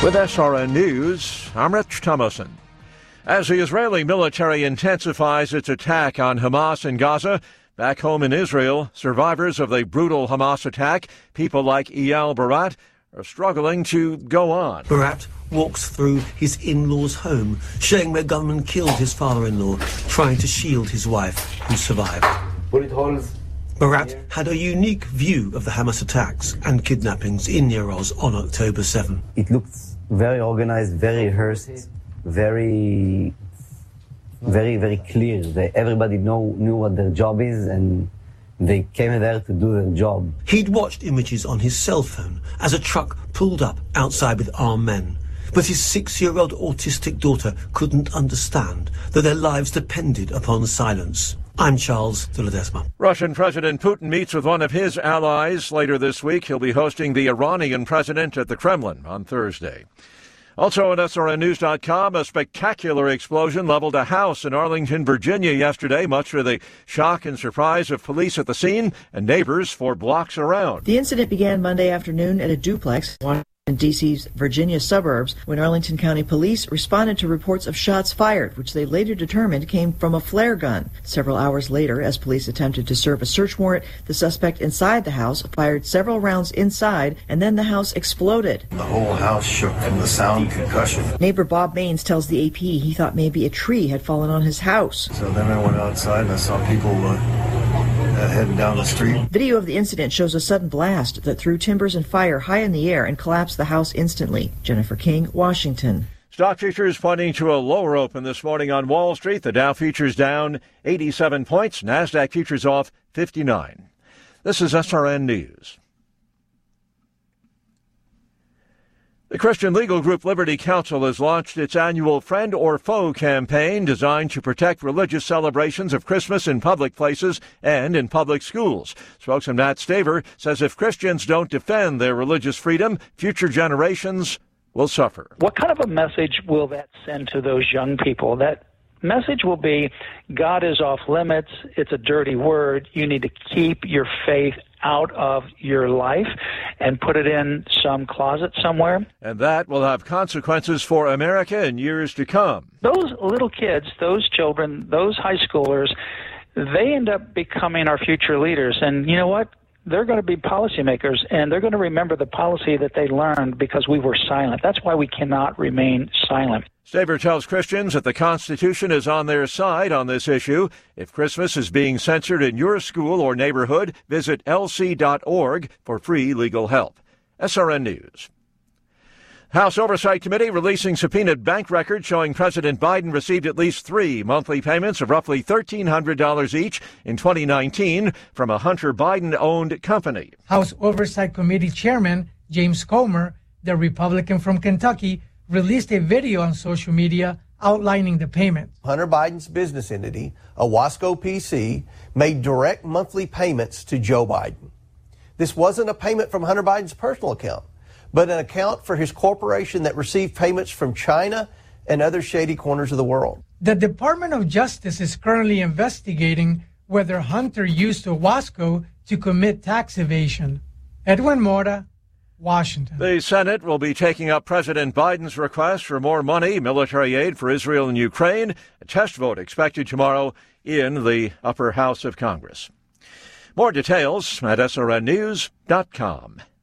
With SRN News, I'm Rich Thomason. As the Israeli military intensifies its attack on Hamas in Gaza, back home in Israel, survivors of the brutal Hamas attack, people like Eyal Barat, are struggling to go on. Barat walks through his in-laws' home, showing where gunmen killed his father-in-law, trying to shield his wife, who survived. Bullet holes. Barat had a unique view of the Hamas attacks and kidnappings in Nir Oz on October 7. It looked very organized, very rehearsed, very clear. Everybody knew what their job is, and they came there to do their job. He'd watched images on his cell phone as a truck pulled up outside with armed men. But his 6-year-old autistic daughter couldn't understand that their lives depended upon silence. I'm Charles de Ledesma. Russian President Putin meets with one of his allies later this week. He'll be hosting the Iranian president at the Kremlin on Thursday. Also at SRNnews.com, a spectacular explosion leveled a house in Arlington, Virginia yesterday, much to the shock and surprise of police at the scene and neighbors for blocks around. The incident began Monday afternoon at a duplex in D.C.'s Virginia suburbs when Arlington County Police responded to reports of shots fired, which they later determined came from a flare gun. Several hours later, as police attempted to serve a search warrant, the suspect inside the house fired several rounds inside, and then the house exploded. The whole house shook from the sound concussion. Neighbor Bob Maines tells the AP he thought maybe a tree had fallen on his house. So then I went outside and I saw people heading down the street. Video of the incident shows a sudden blast that threw timbers and fire high in the air and collapsed the house instantly. Jennifer King, Washington. Stock futures pointing to a lower open this morning on Wall Street. The Dow futures down 87 points. NASDAQ futures off 59. This is SRN News. The Christian legal group Liberty Counsel has launched its annual Friend or Foe campaign designed to protect religious celebrations of Christmas in public places and in public schools. Spokesman Matt Staver says if Christians don't defend their religious freedom, future generations will suffer. What kind of a message will that send to those young people? That message will be, God is off limits, it's a dirty word, you need to keep your faith out of your life and put it in some closet somewhere. And that will have consequences for America in years to come. Those little kids, those children, those high schoolers, they end up becoming our future leaders. And you know what? They're going to be policymakers, and they're going to remember the policy that they learned because we were silent. That's why we cannot remain silent. Staver tells Christians that the Constitution is on their side on this issue. If Christmas is being censored in your school or neighborhood, visit lc.org for free legal help. SRN News. House Oversight Committee releasing subpoenaed bank records showing President Biden received at least 3 monthly payments of roughly $1,300 each in 2019 from a Hunter Biden-owned company. House Oversight Committee Chairman James Comer, the Republican from Kentucky, released a video on social media outlining the payment. Hunter Biden's business entity, Owasco PC, made direct monthly payments to Joe Biden. This wasn't a payment from Hunter Biden's personal account, but an account for his corporation that received payments from China and other shady corners of the world. The Department of Justice is currently investigating whether Hunter used Owasco to commit tax evasion. Edwin Mora, Washington. The Senate will be taking up President Biden's request for more money, military aid for Israel and Ukraine. A test vote expected tomorrow in the upper house of Congress. More details at srnnews.com.